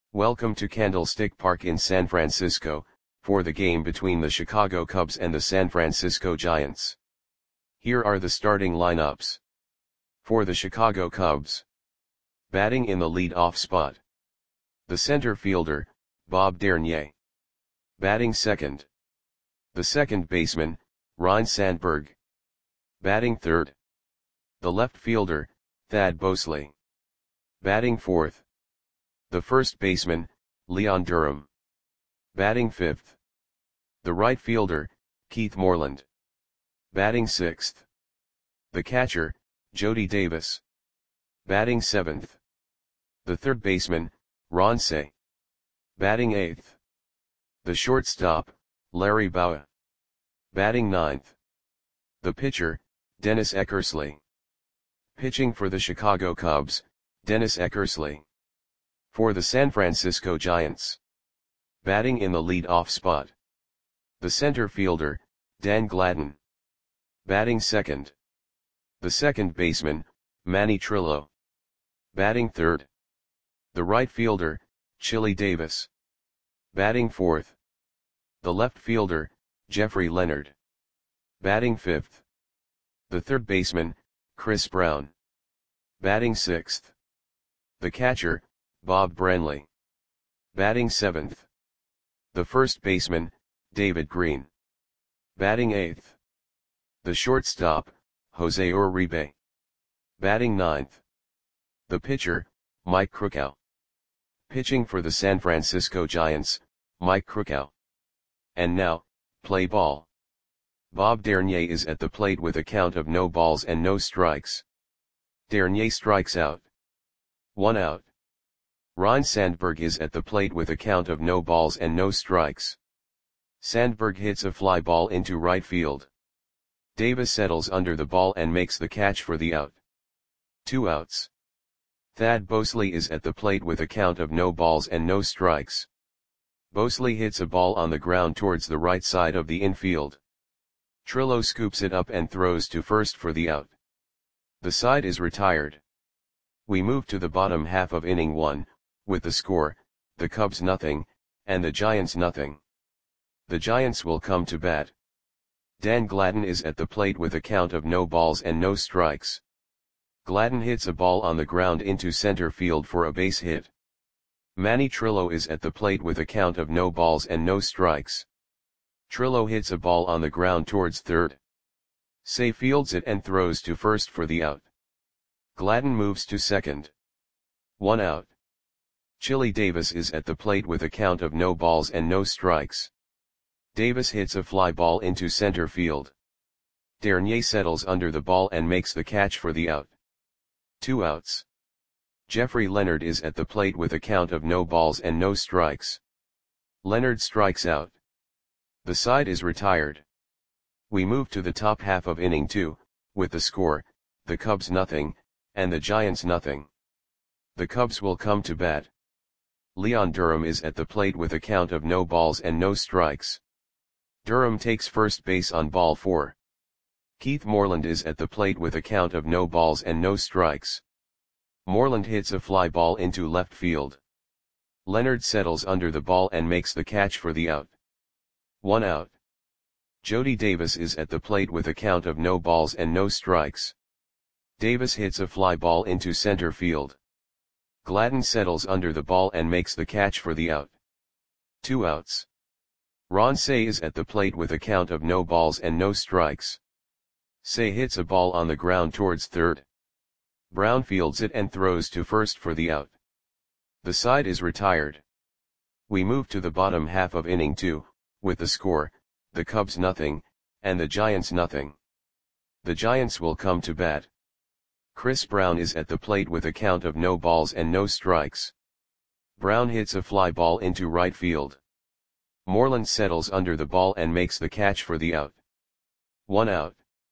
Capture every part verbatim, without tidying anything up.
Welcome to Candlestick Park in San Francisco, for the game between the Chicago Cubs and the San Francisco Giants. Here are the starting lineups. For the Chicago Cubs. Batting in the lead-off spot. The center fielder, Bob Dernier. Batting second. The second baseman, Ryne Sandberg. Batting third. The left fielder, Thad Bosley. Batting fourth. The first baseman, Leon Durham. Batting fifth. The right fielder, Keith Moreland. Batting sixth. The catcher, Jody Davis. Batting seventh. The third baseman, Ron Cey. Batting eighth. The shortstop, Larry Bowa. Batting ninth. The pitcher, Dennis Eckersley. Pitching for the Chicago Cubs, Dennis Eckersley. For the San Francisco Giants. Batting in the lead-off spot. The center fielder, Dan Gladden. Batting second. The second baseman, Manny Trillo. Batting third. The right fielder, Chili Davis. Batting fourth. The left fielder, Jeffrey Leonard. Batting fifth. The third baseman, Chris Brown. Batting sixth. The catcher, Bob Branley. Batting seventh. The first baseman, David Green. Batting eighth. The shortstop, Jose Uribe. Batting ninth. The pitcher, Mike Krukow. Pitching for the San Francisco Giants, Mike Krukow. And now, play ball. Bob Dernier is at the plate with a count of no balls and no strikes. Dernier strikes out. One out. Ryne Sandberg is at the plate with a count of no balls and no strikes. Sandberg hits a fly ball into right field. Davis settles under the ball and makes the catch for the out. Two outs. Thad Bosley is at the plate with a count of no balls and no strikes. Bosley hits a ball on the ground towards the right side of the infield. Trillo scoops it up and throws to first for the out. The side is retired. We move to the bottom half of inning one, with the score, the Cubs nothing, and the Giants nothing. The Giants will come to bat. Dan Gladden is at the plate with a count of no balls and no strikes. Gladden hits a ball on the ground into center field for a base hit. Manny Trillo is at the plate with a count of no balls and no strikes. Trillo hits a ball on the ground towards third. Cey fields it and throws to first for the out. Gladden moves to second. One out. Chili Davis is at the plate with a count of no balls and no strikes. Davis hits a fly ball into center field. Dernier settles under the ball and makes the catch for the out. Two outs. Jeffrey Leonard is at the plate with a count of no balls and no strikes. Leonard strikes out. The side is retired. We move to the top half of inning two, with the score, the Cubs nothing, and the Giants nothing. The Cubs will come to bat. Leon Durham is at the plate with a count of no balls and no strikes. Durham takes first base on ball four. Keith Moreland is at the plate with a count of no balls and no strikes. Moreland hits a fly ball into left field. Leonard settles under the ball and makes the catch for the out. One out. Jody Davis is at the plate with a count of no balls and no strikes. Davis hits a fly ball into center field. Gladden settles under the ball and makes the catch for the out. Two outs. Ron Cey is at the plate with a count of no balls and no strikes. Cey hits a ball on the ground towards third. Brown fields it and throws to first for the out. The side is retired. We move to the bottom half of inning two, with the score, the Cubs nothing, and the Giants nothing. The Giants will come to bat. Chris Brown is at the plate with a count of no balls and no strikes. Brown hits a fly ball into right field. Moreland settles under the ball and makes the catch for the out. One out.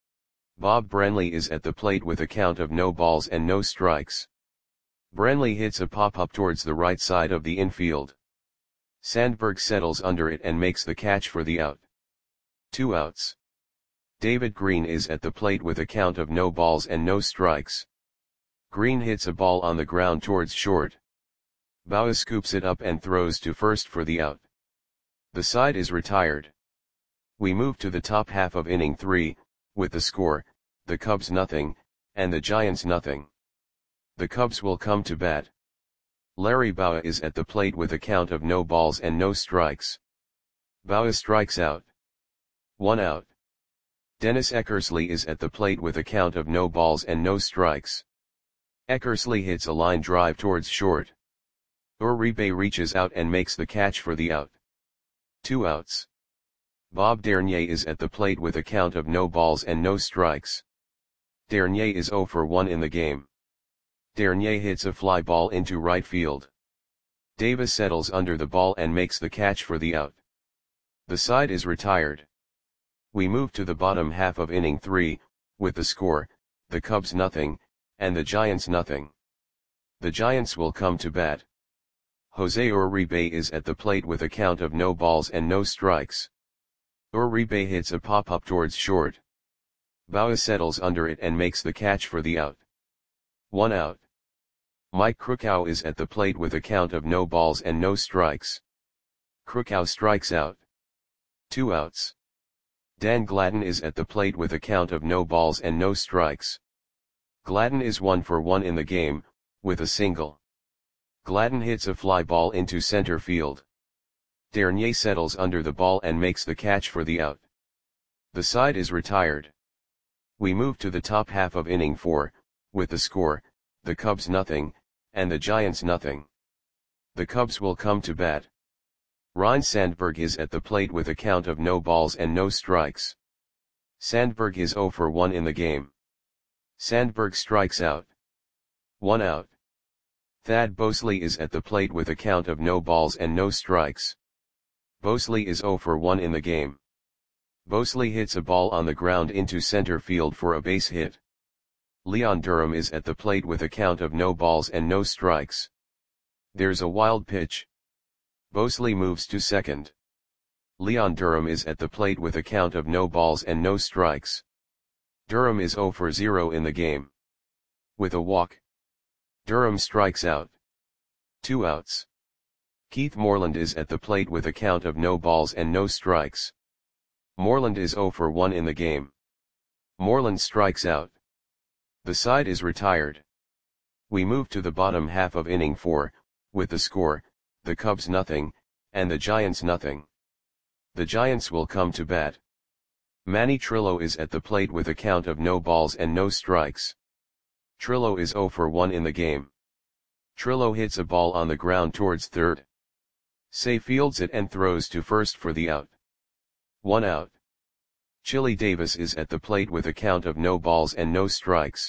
Bob Branley is at the plate with a count of no balls and no strikes. Branley hits a pop-up towards the right side of the infield. Sandberg settles under it and makes the catch for the out. Two outs. David Green is at the plate with a count of no balls and no strikes. Green hits a ball on the ground towards short. Bauer scoops it up and throws to first for the out. The side is retired. We move to the top half of inning three, with the score, the Cubs nothing, and the Giants nothing. The Cubs will come to bat. Larry Bauer is at the plate with a count of no balls and no strikes. Bauer strikes out. One out. Dennis Eckersley is at the plate with a count of no balls and no strikes. Eckersley hits a line drive towards short. Uribe reaches out and makes the catch for the out. Two outs. Bob Dernier is at the plate with a count of no balls and no strikes. Dernier is zero for one in the game. Dernier hits a fly ball into right field. Davis settles under the ball and makes the catch for the out. The side is retired. We move to the bottom half of inning three, with the score, the Cubs nothing, and the Giants nothing. The Giants will come to bat. Jose Uribe is at the plate with a count of no balls and no strikes. Uribe hits a pop-up towards short. Bauer settles under it and makes the catch for the out. One out. Mike Krukow is at the plate with a count of no balls and no strikes. Krukow strikes out. Two outs. Dan Gladden is at the plate with a count of no balls and no strikes. Gladden is one for one in the game, with a single. Gladden hits a fly ball into center field. Dernier settles under the ball and makes the catch for the out. The side is retired. We move to the top half of inning four, with the score, the Cubs nothing, and the Giants nothing. The Cubs will come to bat. Ryne Sandberg is at the plate with a count of no balls and no strikes. Sandberg is zero for one in the game. Sandberg strikes out. One out. Thad Bosley is at the plate with a count of no balls and no strikes. Bosley is zero for one in the game. Bosley hits a ball on the ground into center field for a base hit. Leon Durham is at the plate with a count of no balls and no strikes. There's a wild pitch. Bosley moves to second. Leon Durham is at the plate with a count of no balls and no strikes. Durham is zero for zero in the game. With a walk, Durham strikes out. Two outs. Keith Moreland is at the plate with a count of no balls and no strikes. Moreland is zero for one in the game. Moreland strikes out. The side is retired. We move to the bottom half of inning four, with the score, the Cubs nothing, and the Giants nothing. The Giants will come to bat. Manny Trillo is at the plate with a count of no balls and no strikes. Trillo is zero for one in the game. Trillo hits a ball on the ground towards third. Say fields it and throws to first for the out. One out. Chili Davis is at the plate with a count of no balls and no strikes.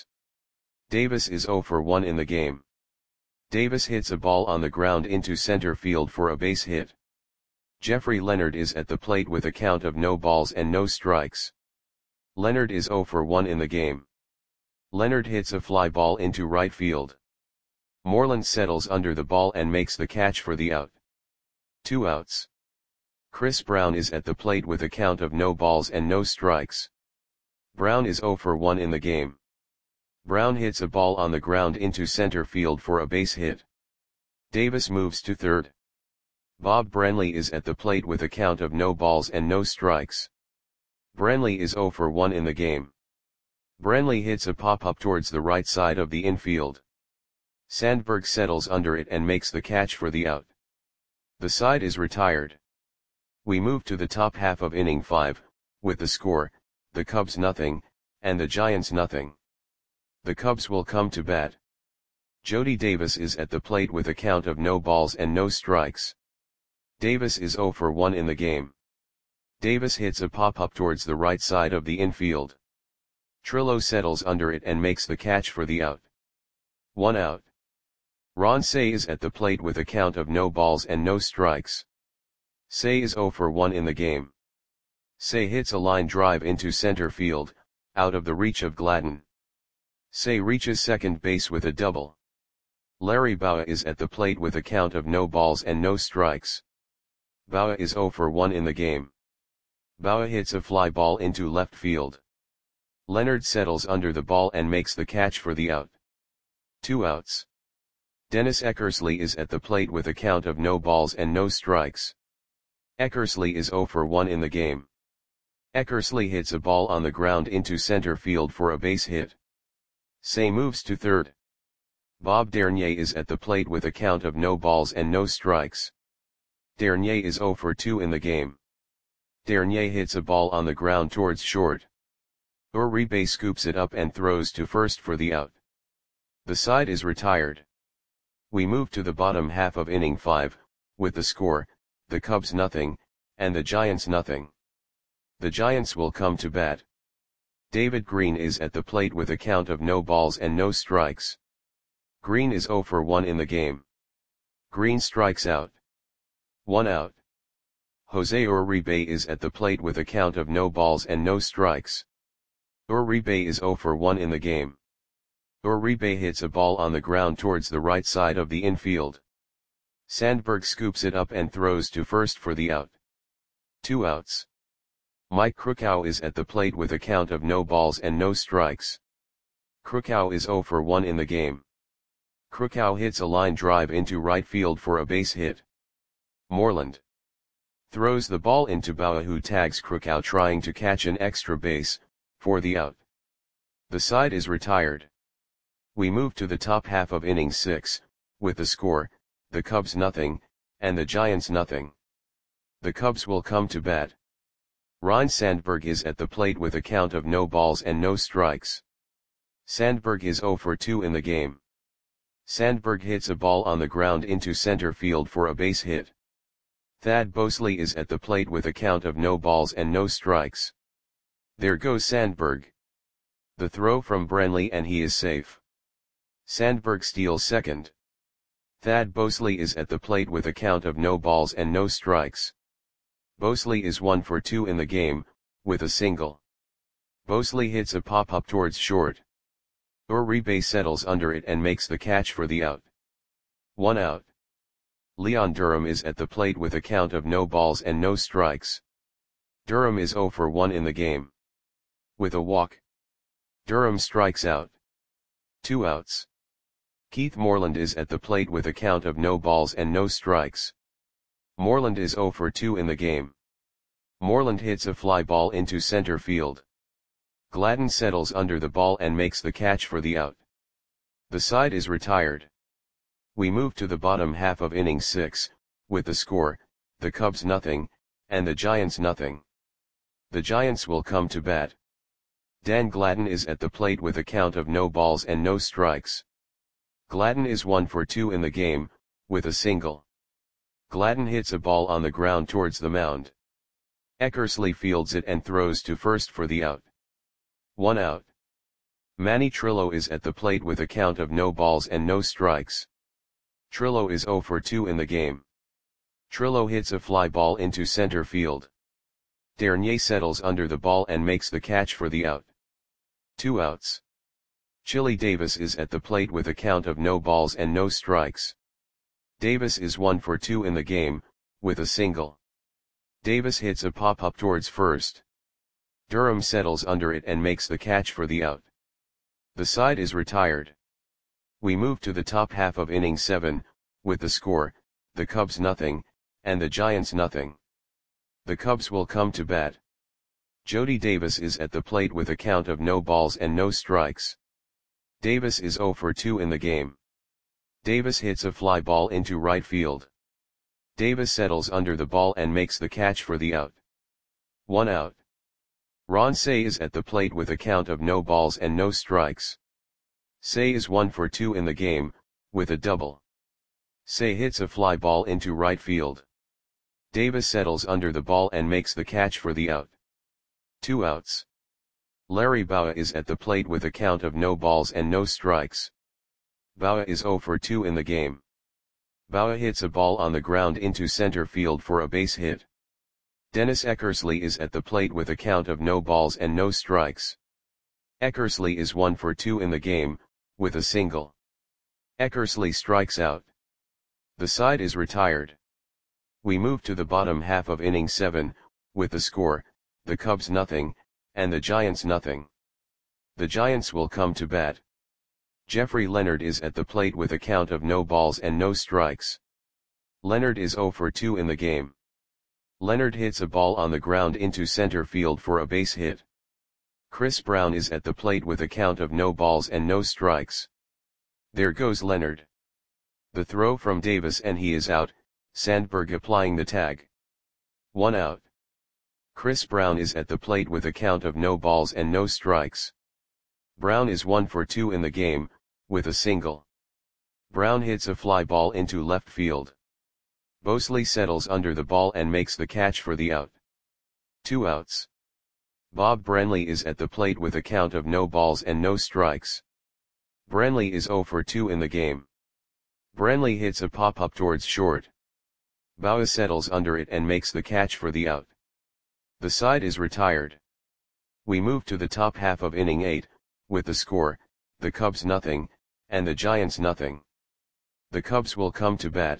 Davis is zero for one in the game. Davis hits a ball on the ground into center field for a base hit. Jeffrey Leonard is at the plate with a count of no balls and no strikes. Leonard is zero for one in the game. Leonard hits a fly ball into right field. Moreland settles under the ball and makes the catch for the out. Two outs. Chris Brown is at the plate with a count of no balls and no strikes. Brown is zero for one in the game. Brown hits a ball on the ground into center field for a base hit. Davis moves to third. Bob Branley is at the plate with a count of no balls and no strikes. Branley is zero for one in the game. Branley hits a pop-up towards the right side of the infield. Sandberg settles under it and makes the catch for the out. The side is retired. We move to the top half of inning five, with the score, the Cubs nothing, and the Giants nothing. The Cubs will come to bat. Jody Davis is at the plate with a count of no balls and no strikes. Davis is zero for one in the game. Davis hits a pop-up towards the right side of the infield. Trillo settles under it and makes the catch for the out. One out. Ron Cey is at the plate with a count of no balls and no strikes. Cey is zero for one in the game. Cey hits a line drive into center field, out of the reach of Gladden. Cey reaches second base with a double. Larry Bauer is at the plate with a count of no balls and no strikes. Bauer is zero for one in the game. Bauer hits a fly ball into left field. Leonard settles under the ball and makes the catch for the out. Two outs. Dennis Eckersley is at the plate with a count of no balls and no strikes. Eckersley is zero for one in the game. Eckersley hits a ball on the ground into center field for a base hit. Say moves to third. Bob Dernier is at the plate with a count of no balls and no strikes. Dernier is zero for two in the game. Dernier hits a ball on the ground towards short. Uribe scoops it up and throws to first for the out. The side is retired. We move to the bottom half of inning five, with the score, the Cubs nothing, and the Giants nothing. The Giants will come to bat. David Green is at the plate with a count of no balls and no strikes. Green is zero for one in the game. Green strikes out. One out. Jose Uribe is at the plate with a count of no balls and no strikes. Uribe is zero for one in the game. Uribe hits a ball on the ground towards the right side of the infield. Sandberg scoops it up and throws to first for the out. Two outs. Mike Krukow is at the plate with a count of no balls and no strikes. Krukow is zero for one in the game. Krukow hits a line drive into right field for a base hit. Moreland throws the ball into Bauer, who tags Krukow trying to catch an extra base, for the out. The side is retired. We move to the top half of inning six, with the score, the Cubs nothing, and the Giants nothing. The Cubs will come to bat. Ryne Sandberg is at the plate with a count of no balls and no strikes. Sandberg is zero for two in the game. Sandberg hits a ball on the ground into center field for a base hit. Thad Bosley is at the plate with a count of no balls and no strikes. There goes Sandberg. The throw from Brenly and he is safe. Sandberg steals second. Thad Bosley is at the plate with a count of no balls and no strikes. Bosley is one for two in the game, with a single. Bosley hits a pop-up towards short. Uribe settles under it and makes the catch for the out. One out. Leon Durham is at the plate with a count of no balls and no strikes. Durham is zero for one in the game. With a walk, Durham strikes out. Two outs. Keith Moreland is at the plate with a count of no balls and no strikes. Moreland is zero for two in the game. Moreland hits a fly ball into center field. Gladden settles under the ball and makes the catch for the out. The side is retired. We move to the bottom half of inning six, with the score, the Cubs nothing, and the Giants nothing. The Giants will come to bat. Dan Gladden is at the plate with a count of no balls and no strikes. Gladden is one for two in the game, with a single. Gladden hits a ball on the ground towards the mound. Eckersley fields it and throws to first for the out. One out. Manny Trillo is at the plate with a count of no balls and no strikes. Trillo is zero for two in the game. Trillo hits a fly ball into center field. Dernier settles under the ball and makes the catch for the out. Two outs. Chili Davis is at the plate with a count of no balls and no strikes. Davis is one for two in the game, with a single. Davis hits a pop-up towards first. Durham settles under it and makes the catch for the out. The side is retired. We move to the top half of inning seven, with the score, the Cubs nothing, and the Giants nothing. The Cubs will come to bat. Jody Davis is at the plate with a count of no balls and no strikes. Davis is zero for two in the game. Davis hits a fly ball into right field. Davis settles under the ball and makes the catch for the out. One out. Ron Cey is at the plate with a count of no balls and no strikes. Cey is one for two in the game, with a double. Cey hits a fly ball into right field. Davis settles under the ball and makes the catch for the out. Two outs. Larry Bowa is at the plate with a count of no balls and no strikes. Bowa is zero for two in the game. Bowa hits a ball on the ground into center field for a base hit. Dennis Eckersley is at the plate with a count of no balls and no strikes. Eckersley is one for two in the game, with a single. Eckersley strikes out. The side is retired. We move to the bottom half of inning seven, with the score, the Cubs nothing, and the Giants nothing. The Giants will come to bat. Jeffrey Leonard is at the plate with a count of no balls and no strikes. Leonard is zero for two in the game. Leonard hits a ball on the ground into center field for a base hit. Chris Brown is at the plate with a count of no balls and no strikes. There goes Leonard. The throw from Davis and he is out, Sandberg applying the tag. One out. Chris Brown is at the plate with a count of no balls and no strikes. Brown is one for two in the game, with a single. Brown hits a fly ball into left field. Bosley settles under the ball and makes the catch for the out. Two outs. Bob Branley is at the plate with a count of no balls and no strikes. Branley is zero for two in the game. Branley hits a pop-up towards short. Bauer settles under it and makes the catch for the out. The side is retired. We move to the top half of inning eight, with the score, the Cubs nothing, and the Giants nothing. The Cubs will come to bat.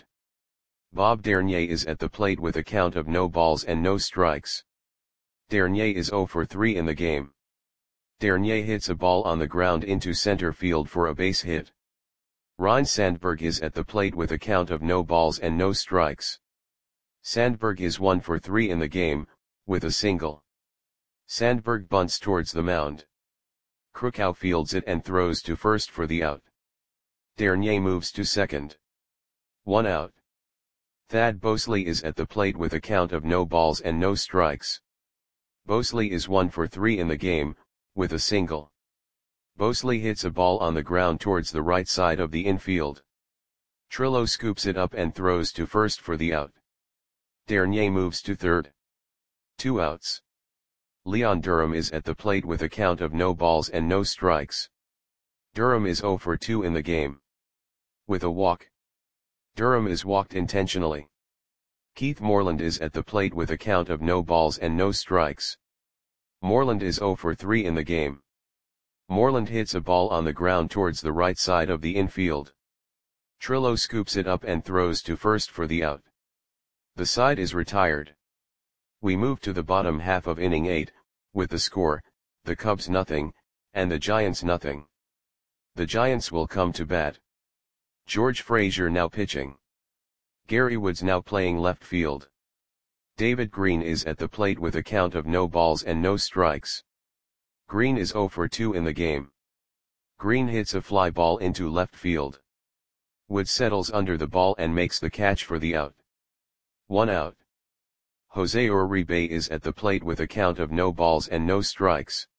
Bob Dernier is at the plate with a count of no balls and no strikes. Dernier is zero for three in the game. Dernier hits a ball on the ground into center field for a base hit. Ryne Sandberg is at the plate with a count of no balls and no strikes. Sandberg is one for three in the game, with a single. Sandberg bunts towards the mound. Krukow fields it and throws to first for the out. Dernier moves to second. One out. Thad Bosley is at the plate with a count of no balls and no strikes. Bosley is one for three in the game, with a single. Bosley hits a ball on the ground towards the right side of the infield. Trillo scoops it up and throws to first for the out. Dernier moves to third. Two outs. Leon Durham is at the plate with a count of no balls and no strikes. Durham is zero for two in the game. With a walk. Durham is walked intentionally. Keith Moreland is at the plate with a count of no balls and no strikes. Moreland is zero for three in the game. Moreland hits a ball on the ground towards the right side of the infield. Trillo scoops it up and throws to first for the out. The side is retired. We move to the bottom half of inning eight, with the score, the Cubs nothing, and the Giants nothing. The Giants will come to bat. George Frazier now pitching. Gary Woods now playing left field. David Green is at the plate with a count of no balls and no strikes. Green is zero for two in the game. Green hits a fly ball into left field. Woods settles under the ball and makes the catch for the out. One out. Jose Uribe is at the plate with a count of no balls and no strikes.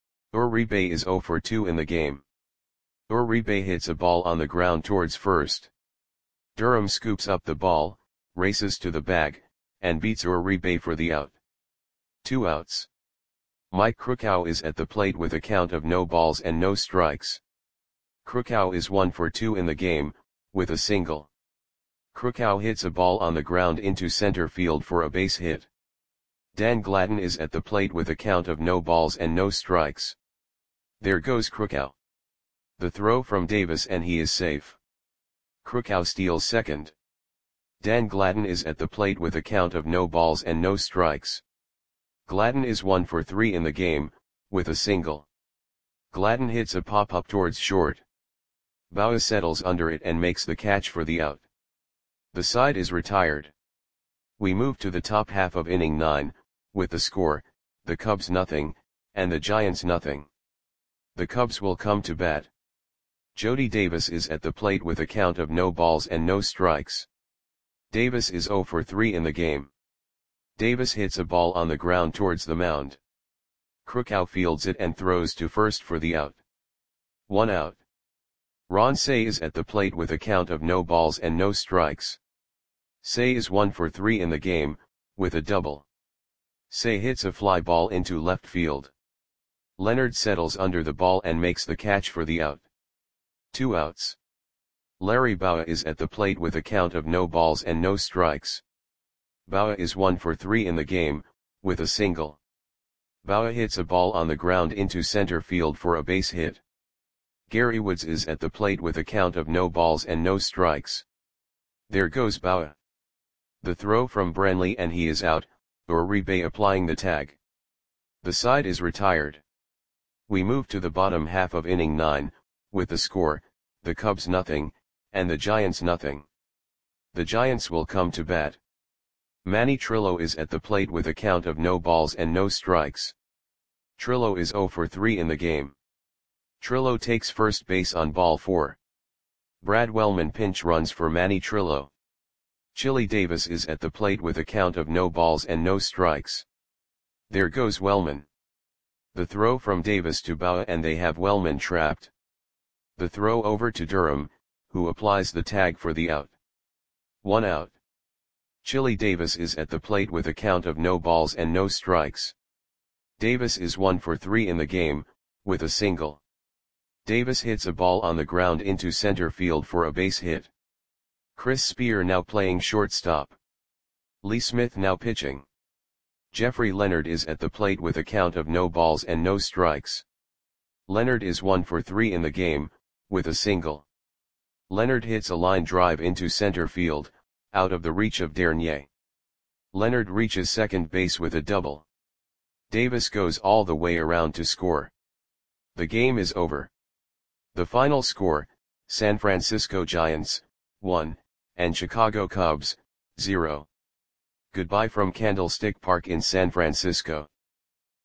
Uribe is zero for two in the game. Uribe hits a ball on the ground towards first. Durham scoops up the ball, races to the bag, and beats Uribe for the out. Two outs. Mike Krukow is at the plate with a count of no balls and no strikes. Krukow is one for two in the game, with a single. Krukow hits a ball on the ground into center field for a base hit. Dan Gladden is at the plate with a count of no balls and no strikes. There goes Krukow. The throw from Davis and he is safe. Krukow steals second. Dan Gladden is at the plate with a count of no balls and no strikes. Gladden is one for three in the game, with a single. Gladden hits a pop-up towards short. Bauer settles under it and makes the catch for the out. The side is retired. We move to the top half of inning nine, with the score, the Cubs nothing, and the Giants nothing. The Cubs will come to bat. Jody Davis is at the plate with a count of no balls and no strikes. Davis is zero for three in the game. Davis hits a ball on the ground towards the mound. Krukow fields it and throws to first for the out. One out. Ron Cey is at the plate with a count of no balls and no strikes. Cey is one for three in the game, with a double. Cey hits a fly ball into left field. Leonard settles under the ball and makes the catch for the out. Two outs. Larry Bowa is at the plate with a count of no balls and no strikes. Bowa is one for three in the game, with a single. Bowa hits a ball on the ground into center field for a base hit. Gary Woods is at the plate with a count of no balls and no strikes. There goes Bowa. The throw from Branley and he is out, Uribe applying the tag. The side is retired. We move to the bottom half of inning nine, with the score, the Cubs nothing, and the Giants nothing. The Giants will come to bat. Manny Trillo is at the plate with a count of no balls and no strikes. Trillo is zero for three in the game. Trillo takes first base on ball four. Brad Wellman pinch runs for Manny Trillo. Chili Davis is at the plate with a count of no balls and no strikes. There goes Wellman. The throw from Davis to Bauer and they have Wellman trapped. The throw over to Durham, who applies the tag for the out. One out. Chili Davis is at the plate with a count of no balls and no strikes. Davis is one for three in the game, with a single. Davis hits a ball on the ground into center field for a base hit. Chris Spear now playing shortstop. Lee Smith now pitching. Jeffrey Leonard is at the plate with a count of no balls and no strikes. Leonard is one for three in the game, with a single. Leonard hits a line drive into center field, out of the reach of Dernier. Leonard reaches second base with a double. Davis goes all the way around to score. The game is over. The final score, San Francisco Giants, one, and Chicago Cubs, zero. Goodbye from Candlestick Park in San Francisco.